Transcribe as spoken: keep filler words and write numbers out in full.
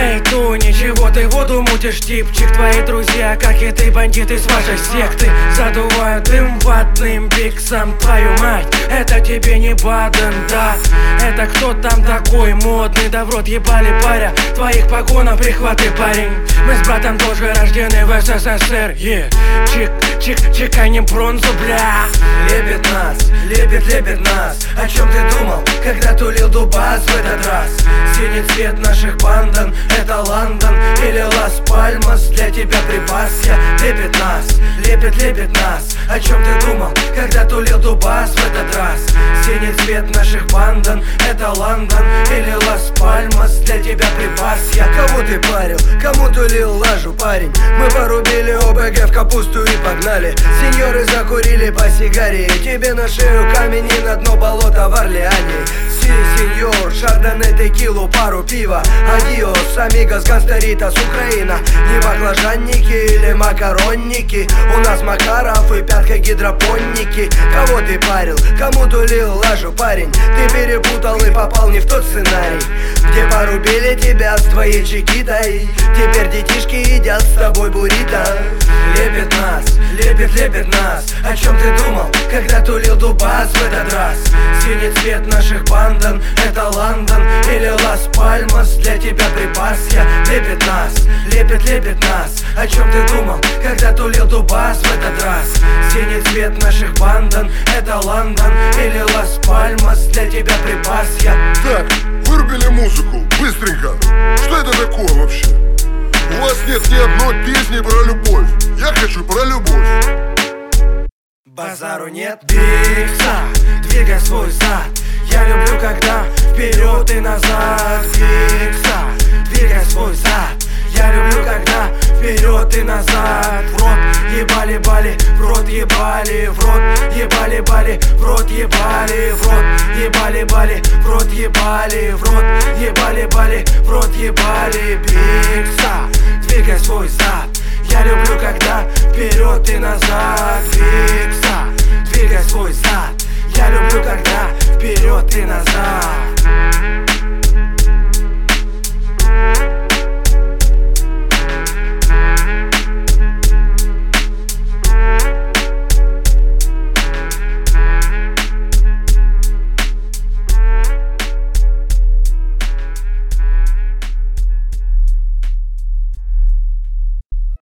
Эй, ту, ничего ты воду мутишь, типчик. Твои друзья, как и ты, бандиты с вашей секты, задувают дым ватным пиксом. Твою мать, это тебе не Баден, да. Это кто там такой модный? Да в рот ебали паря, твоих погонов прихваты, парень. Мы с братом тоже рождены в СССР, yeah. Чик, чик, чеканем бронзу, бля. Лепит нас, лепит, лепит нас. О чем ты думал, когда тулил дубас в этот раз? Синий цвет наших бандан, это Лондон или Лас-Пальмас. Для тебя припас я. Лепит нас, лепит, лепит нас. О чем ты думал, когда тулил дубас в этот раз? Синий цвет наших бандан, это Лондон или Лас-Пальмас. Для тебя припас я. Кому ты парил, кому тулил лажу, парень? Мы порубили ОБГ в капусту и погнали. Сеньоры закурили по сигаре. Тебе на шею камень и на дно болота в Орлеане. Си, сеньор, шардоне, текилу, пару пива. Адиос, амигос, гангстеритас, Украина. Не баклажанники или макаронники. У нас Макаров и пятка гидропонники. Кого ты парил, кому тулил лажу, парень? Ты перепутал и попал не в тот сценарий, где порубили тебя с твоей чекитой. Теперь детишки едят с тобой буррито. Лепит нас, лепит, лепит нас. О чем ты думал, когда тулил дубас в этот раз? Синий цвет наших бандан, это Лондон или Лас-Пальмас. Для тебя припас я. Лепит нас, лепит, лепит нас. О чем ты думал, когда тулил дубас в этот раз? Синий цвет наших бандан, это Лондон или Лас-Пальмас. Для тебя припас я. Так, вырубили музыку, быстренько. Что это такое вообще? У вас нет ни одной песни про любовь. Я хочу про любовь. Базару нет. Бикса, двигай свой зад. Я люблю, когда вперед и назад. Бикса, двигай свой зад. Я люблю, когда вперед и назад. В рот ебали бали, в рот ебали, в рот ебали бали, в рот ебали, в рот ебали бали, в рот ебали, в рот ебали бали, в рот ебали. Бикса, двигай свой зад. Я люблю, когда вперед и назад. Бикса, двигай свой зад. Я люблю, когда вперед и назад.